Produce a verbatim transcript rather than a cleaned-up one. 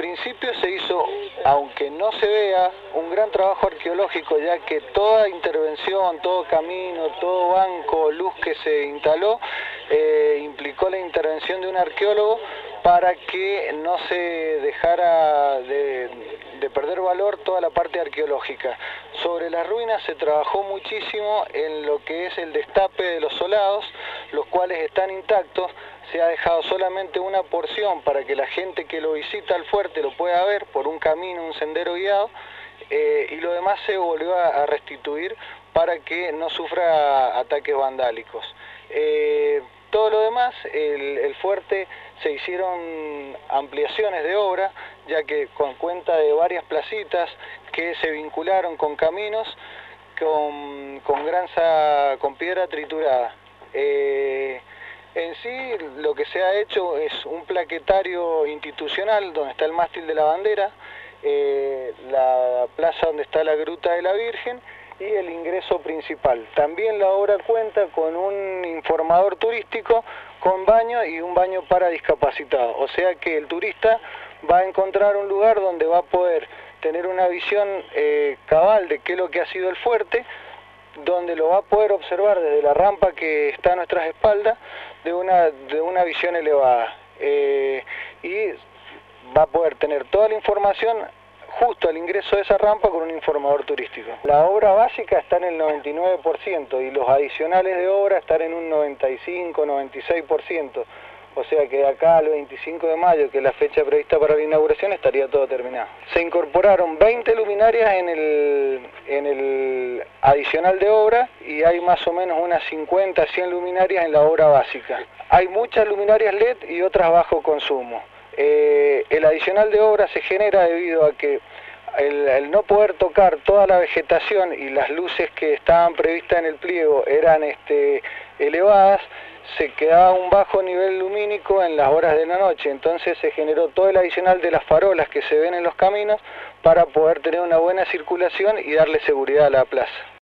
principio se hizo, aunque no se vea, un gran trabajo arqueológico, ya que toda intervención, todo camino, todo banco, luz que se instaló, eh, implicó la intervención de un arqueólogo para que no se dejara de, de perder valor toda la parte arqueológica. Sobre las ruinas se trabajó muchísimo en lo que es el destape de los solados, los cuales están intactos. Se ha dejado solamente una porción para que la gente que lo visita al fuerte lo pueda ver por un camino, un sendero guiado, eh, y lo demás se volvió a, a restituir para que no sufra ataques vandálicos. Eh, todo lo demás, el, el fuerte, se hicieron ampliaciones de obra, ya que con cuenta de varias placitas que se vincularon con caminos con, con granza, con piedra triturada. Eh, En sí, lo que se ha hecho es un plaquetario institucional donde está el mástil de la bandera, eh, la plaza donde está la Gruta de la Virgen y el ingreso principal. También la obra cuenta con un informador turístico con baño y un baño para discapacitados. O sea que el turista va a encontrar un lugar donde va a poder tener una visión eh, cabal de qué es lo que ha sido el fuerte, donde lo va a poder observar desde la rampa que está a nuestras espaldas de una, de una visión elevada, eh, y va a poder tener toda la información justo al ingreso de esa rampa con un informador turístico. La obra básica está en el noventa y nueve por ciento y los adicionales de obra están en un noventa y cinco, noventa y seis por ciento. O sea que de acá al veinticinco de mayo, que es la fecha prevista para la inauguración, estaría todo terminado. Se incorporaron veinte luminarias en el, en el adicional de obra y hay más o menos unas cincuenta, cien luminarias en la obra básica. Hay muchas luminarias L E D y otras bajo consumo. Eh, el adicional de obra se genera debido a que el, el no poder tocar toda la vegetación y las luces que estaban previstas en el pliego eran este, elevadas, se quedaba un bajo nivel lumínico en las horas de la noche, entonces se generó todo el adicional de las farolas que se ven en los caminos para poder tener una buena circulación y darle seguridad a la plaza.